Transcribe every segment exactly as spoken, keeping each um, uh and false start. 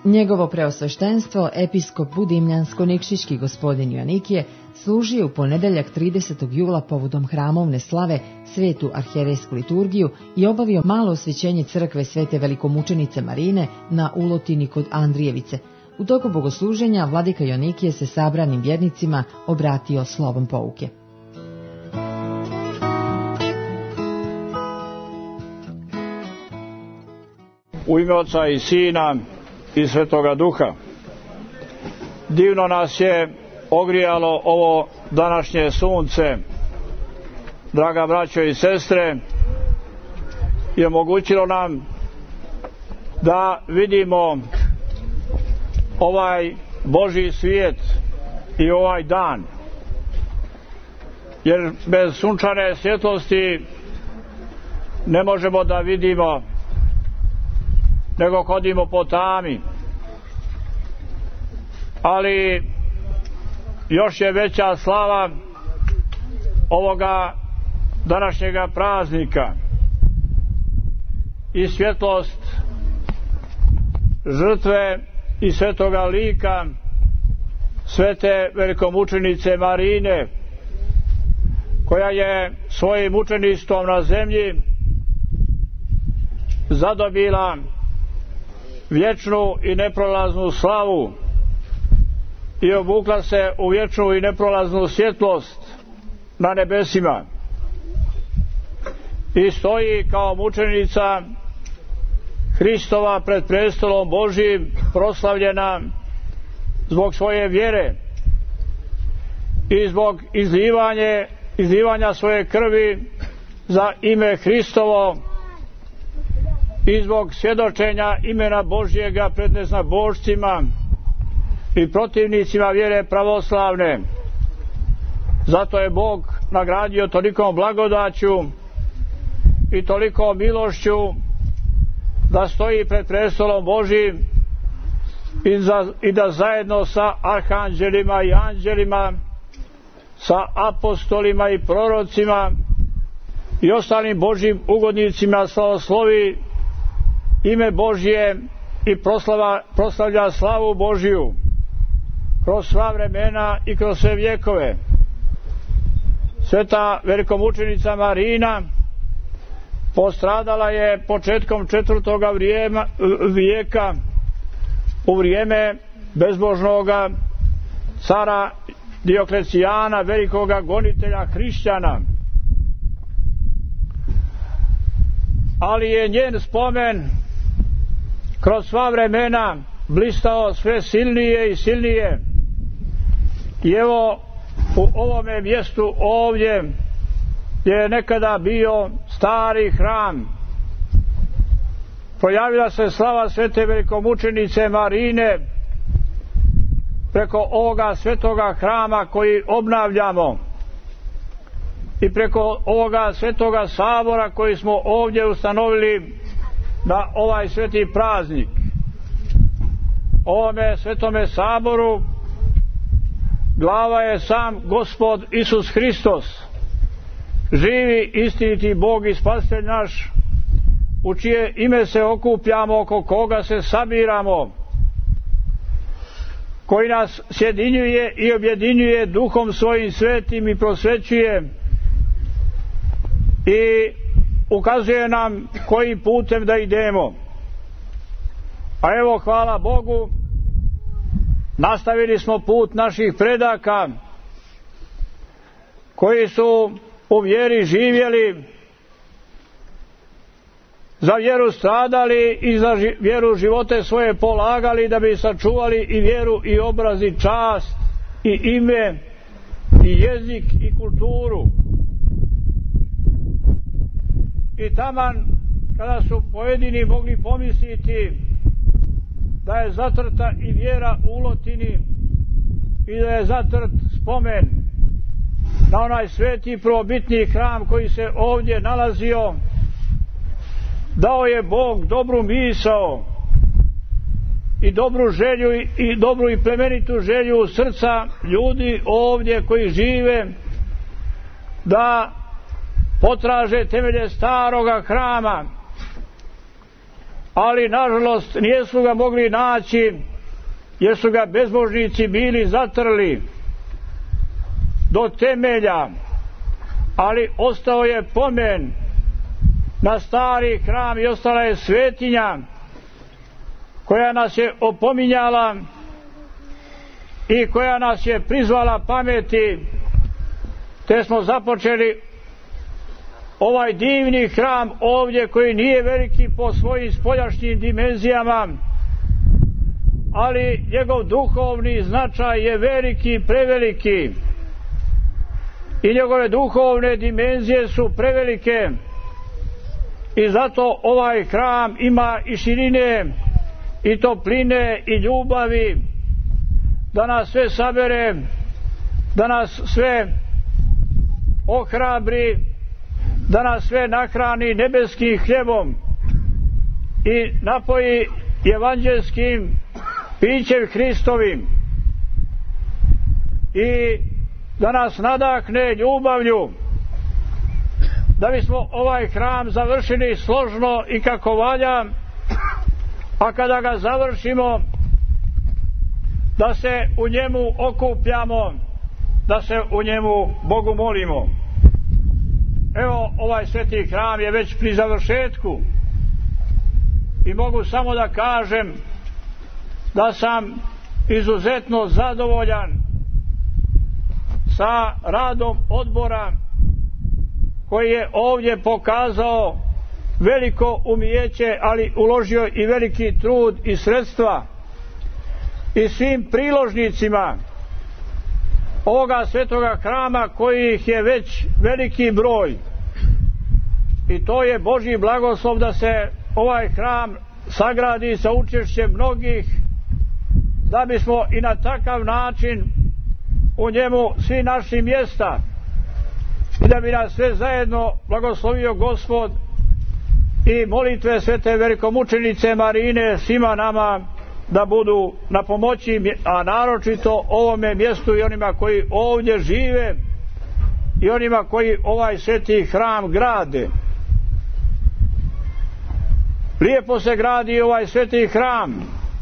Njegovo preosveštenstvo, episkop Budimljansko-Nikšićki gospodin Joanikije, služio u ponedeljak tridesetog jula povodom hramovne slave svetu arhijerejsku liturgiju i obavio malo osvećenje crkve svete velikomučenice Marine na Ulotini kod Andrijevice. U toku bogosluženja vladika Joanikije se sabranim vjernicima obratio slovom pouke. U ime Oca i Sina i Svetoga Duha. Divno nas je ogrijalo ovo današnje sunce, draga braćo i sestre, i omogućilo nam da vidimo ovaj Božji svijet i ovaj dan, jer bez sunčane svjetlosti ne možemo da vidimo, nego hodimo po tami. Ali još je veća slava ovoga današnjega praznika i svjetlost žrtve i svetoga lika svete velikomučenice Marine, koja je svojim mučeništvom na zemlji zadobila vječnu i neprolaznu slavu i obukla se u vječnu i neprolaznu svjetlost na nebesima i stoji kao mučenica Hristova pred prestolom Božjim, proslavljena zbog svoje vjere i zbog izlivanje, izlivanja svoje krvi za ime Hristovo i zbog svjedočenja imena Božjega pred neznabošcima i protivnicima vjere pravoslavne. Zato je Bog nagradio tolikom blagodaću i tolikom milošću da stoji pred prestolom Božjim i, za, i da zajedno sa arhanđelima i anđelima, sa apostolima i prorocima i ostalim Božjim ugodnicima slavoslovi ime Božje i proslava, proslavlja slavu Božju kroz sva vremena i kroz sve vjekove. Sveta velikomučenica Marina postradala je početkom četvrtoga vrijema, vijeka u vrijeme bezbožnoga cara Dioklecijana, velikoga gonitelja hrišćana. Ali je njen spomen kroz sva vremena blistao sve silnije i silnije. I evo u ovome mjestu ovdje je nekada bio stari hram, projavila se slava svete velikomučenice Marine preko ovoga svetoga hrama koji obnavljamo i preko ovoga svetoga sabora koji smo ovdje ustanovili na ovaj sveti praznik. Ovome svetome saboru glava je sam Gospod Isus Hristos, živi istiniti Bog i Spasitelj naš, u čije ime se okupljamo, oko koga se sabiramo, koji nas sjedinjuje i objedinjuje duhom svojim svetim i prosvećuje i ukazuje nam kojim putem da idemo. A evo, hvala Bogu, nastavili smo put naših predaka koji su u vjeri živjeli, za vjeru stradali i za vjeru živote svoje polagali da bi sačuvali i vjeru i obraz i čast i ime i jezik i kulturu. I taman kada su pojedini mogli pomisliti da je zatrta i vjera u Ulotini i da je zatrt spomen na onaj sveti prvobitni hram koji se ovdje nalazio, dao je Bog dobru misao i dobru želju i dobru i plemenitu želju srca ljudi ovdje koji žive, da potraže temelje staroga hrama, ali nažalost nisu ga mogli naći jer su ga bezbožnici bili zatrli do temelja, ali ostao je pomen na stari hram i ostala je svetinja koja nas je opominjala i koja nas je prizvala pameti, te smo započeli ovaj divni hram ovdje koji nije veliki po svojim spoljašnjim dimenzijama, ali njegov duhovni značaj je veliki, preveliki i njegove duhovne dimenzije su prevelike i zato ovaj hram ima i širine i topline i ljubavi da nas sve sabere, da nas sve ohrabri, da nas sve nahrani nebeskim hljebom i napoji evanđelskim pićem Hristovim i da nas nadahne ljubavlju, da bismo ovaj hram završili složno i kako valja, a kada ga završimo da se u njemu okupljamo, da se u njemu Bogu molimo. Evo, ovaj sveti hram je već pri završetku i mogu samo da kažem da sam izuzetno zadovoljan sa radom odbora koji je ovdje pokazao veliko umijeće, ali uložio i veliki trud i sredstva, i svim priložnicima ovoga svetoga hrama kojih je već veliki broj, i to je Božji blagoslov da se ovaj hram sagradi sa učešćem mnogih, da bismo i na takav način u njemu svi našli mjesta i da bi nas sve zajedno blagoslovio Gospod i molitve svete velikomučenice Marine svima nama da budu na pomoći, a naročito ovome mjestu i onima koji ovdje žive i onima koji ovaj sveti hram grade. Lijepo se gradi ovaj sveti hram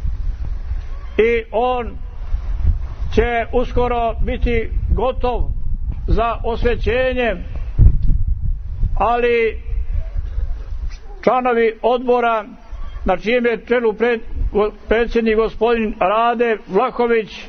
i on će uskoro biti gotov za osvećenje, ali članovi odbora, na čijem je čelu pred, predsjednik gospodin Rade Vlahović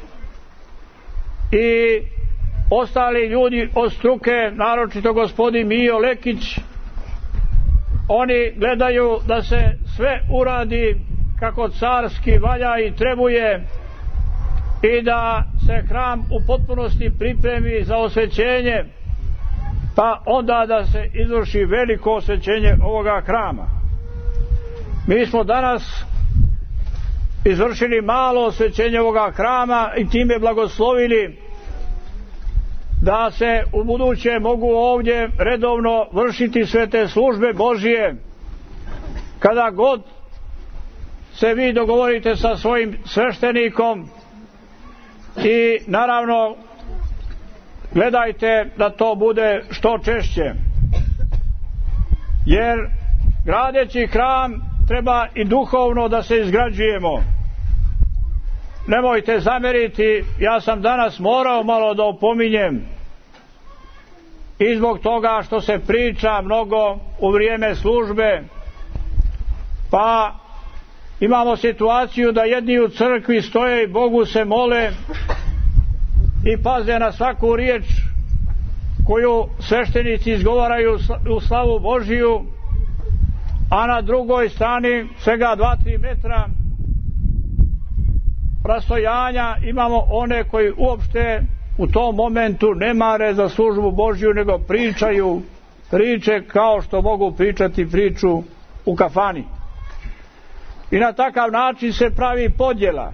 i ostali ljudi od struke, naročito gospodin Mijo Lekić, oni gledaju da se sve uradi kako carski valja i trebuje i da se hram u potpunosti pripremi za osvećenje, pa onda da se izvrši veliko osvećenje ovoga hrama. Mi smo danas izvršili malo osvećenje ovoga hrama i time blagoslovili da se u buduće mogu ovdje redovno vršiti sve te službe Božije. Kada god se vi dogovorite sa svojim sveštenikom, i naravno gledajte da to bude što češće, jer gradeći hram treba i duhovno da se izgrađujemo. Nemojte zameriti, ja sam danas morao malo da opominjem i zbog toga što se priča mnogo u vrijeme službe, pa imamo situaciju da jedni u crkvi stoje i Bogu se mole i paze na svaku riječ koju sveštenici izgovaraju u slavu Božiju, a na drugoj strani svega dva do tri metra rastojanja imamo one koji uopšte u tom momentu ne mare za službu Božju, nego pričaju priče kao što mogu pričati priču u kafani. I na takav način se pravi podjela.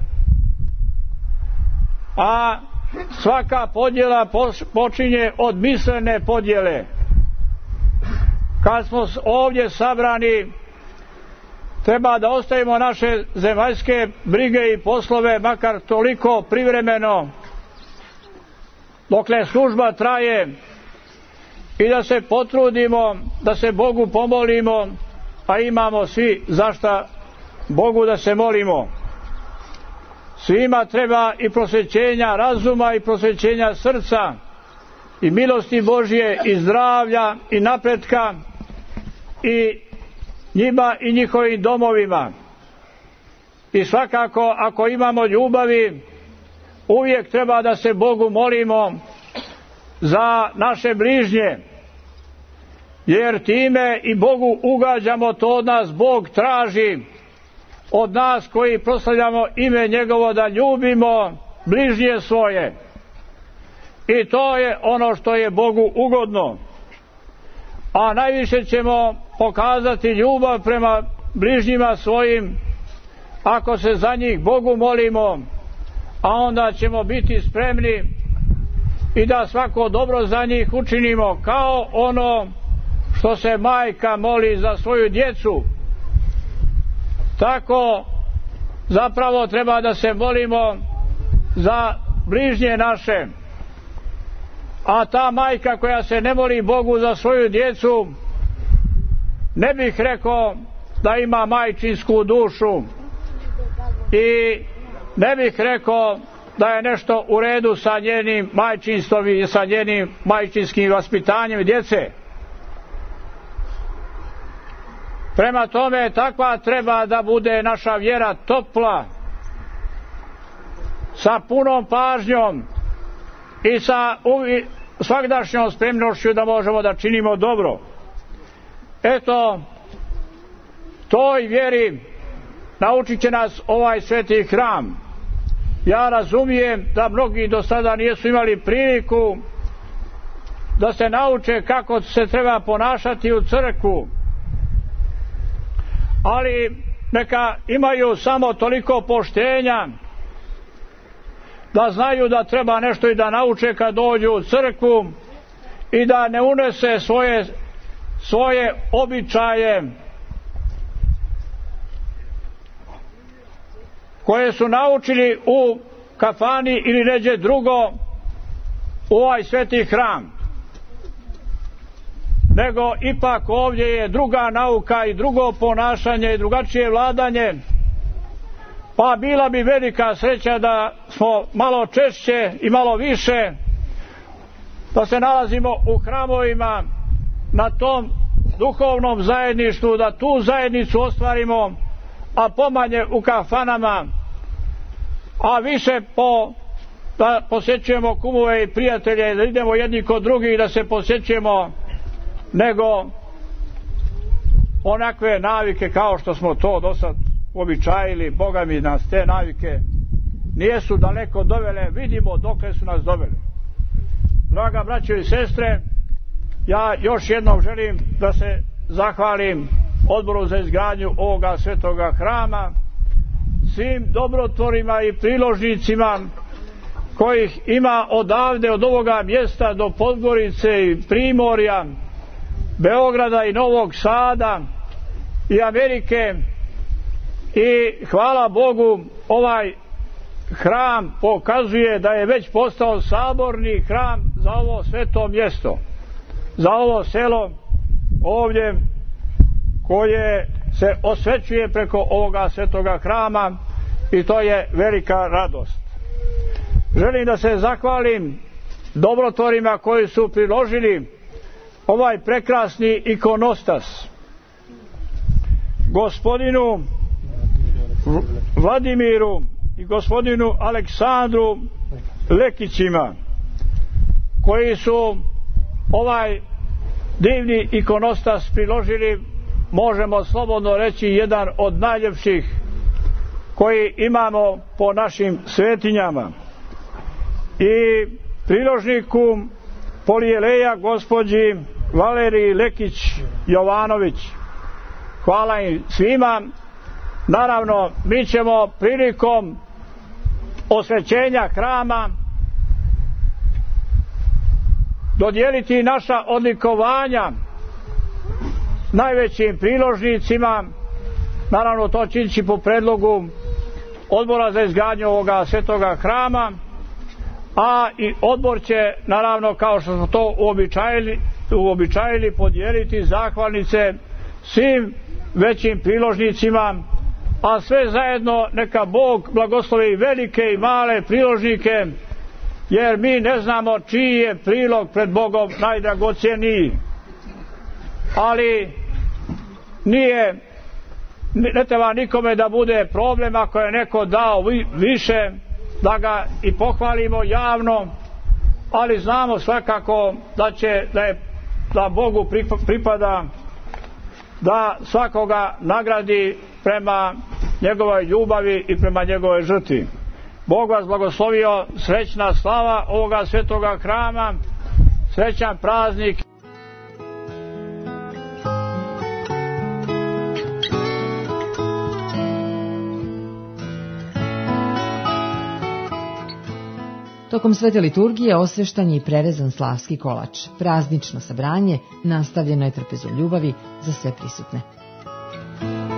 A svaka podjela počinje od mislene podjele. Kad smo ovdje sabrani, treba da ostavimo naše zemaljske brige i poslove, makar toliko privremeno, dokle služba traje, i da se potrudimo, da se Bogu pomolimo, a imamo svi zašta Bogu da se molimo. Svima treba i prosvećenja razuma i prosvećenja srca i milosti Božje i zdravlja i napretka i njima i njihovim domovima. I svakako ako imamo ljubavi, uvijek treba da se Bogu molimo za naše bližnje, jer time i Bogu ugađamo, to od nas Bog traži, od nas koji proslavljamo ime njegovo, da ljubimo bližnje svoje. I to je ono što je Bogu ugodno. A najviše ćemo pokazati ljubav prema bližnjima svojim ako se za njih Bogu molimo, a onda ćemo biti spremni i da svako dobro za njih učinimo, kao ono što se majka moli za svoju djecu. Tako zapravo treba da se molimo za bližnje naše. A ta majka koja se ne moli Bogu za svoju djecu, ne bih rekao da ima majčinsku dušu i ne bih rekao da je nešto u redu sa njenim majčinstvom i sa njenim majčinskim vaspitanjem djece. Prema tome, takva treba da bude naša vjera, topla, sa punom pažnjom i sa svagdašnjom spremnošću da možemo da činimo dobro. Eto, toj vjeri naučit će nas ovaj sveti hram. Ja razumijem da mnogi do sada nisu imali priliku da se nauče kako se treba ponašati u crkvu, ali neka imaju samo toliko poštenja da znaju da treba nešto i da nauče kad dođu u crkvu i da ne unese svoje, svoje običaje koje su naučili u kafani ili neđe drugo u ovaj sveti hram, nego ipak ovdje je druga nauka i drugo ponašanje i drugačije vladanje, pa bila bi velika sreća da smo malo češće i malo više da se nalazimo u hramovima, na tom duhovnom zajedništvu, da tu zajednicu ostvarimo, a pomanje u kafanama, a više po, da posjećujemo kumove i prijatelje, da idemo jedni kod drugih da se posjećujemo, nego onakve navike kao što smo to do sad uobičajili. Boga mi, nas te navike nijesu daleko dovele, vidimo dokle su nas dovele. Draga braćo i sestre, ja još jednom želim da se zahvalim Odboru za izgradnju ovoga svetoga hrama, svim dobrotvorima i priložnicima kojih ima odavde, od ovoga mjesta do Podgorice i Primorja, Beograda i Novog Sada i Amerike. I hvala Bogu, ovaj hram pokazuje da je već postao saborni hram za ovo sveto mjesto, za ovo selo ovdje koje se osvećuje preko ovoga svetoga hrama, i to je velika radost. Želim da se zahvalim dobrotvorima koji su priložili ovaj prekrasni ikonostas, gospodinu Vladimiru i gospodinu Aleksandru Lekićima, koji su ovaj divni ikonostas priložili, možemo slobodno reći, jedan od najljepših koji imamo po našim svetinjama. I priložniku Polijeleja gospođi Valeriji Lekić Jovanović. Hvala im svima. Naravno, mi ćemo prilikom osvećenja hrama dodijeliti naša odlikovanja najvećim priložnicima. Naravno, to činiti po predlogu Odbora za izgradnju ovoga svetoga hrama, a i odbor će, naravno, kao što smo to uobičajili, uobičajili podijeliti zahvalnice svim većim priložnicima, a sve zajedno neka Bog blagoslovi velike i male priložnike, jer mi ne znamo čiji je prilog pred Bogom najdragocjeniji. Ali nije, ne treba nikome da bude problem ako je neko dao više, da ga i pohvalimo javno, ali znamo svakako da će da je da Bogu pripada da svakoga nagradi prema njegovoj ljubavi i prema njegovoj žrtvi. Bog vas blagoslovio, srećna slava ovoga svetoga hrama, srećan praznik. Tokom svete liturgije osveštan je i prerezan slavski kolač. Praznično sabranje nastavljeno je trpezom ljubavi za sve prisutne.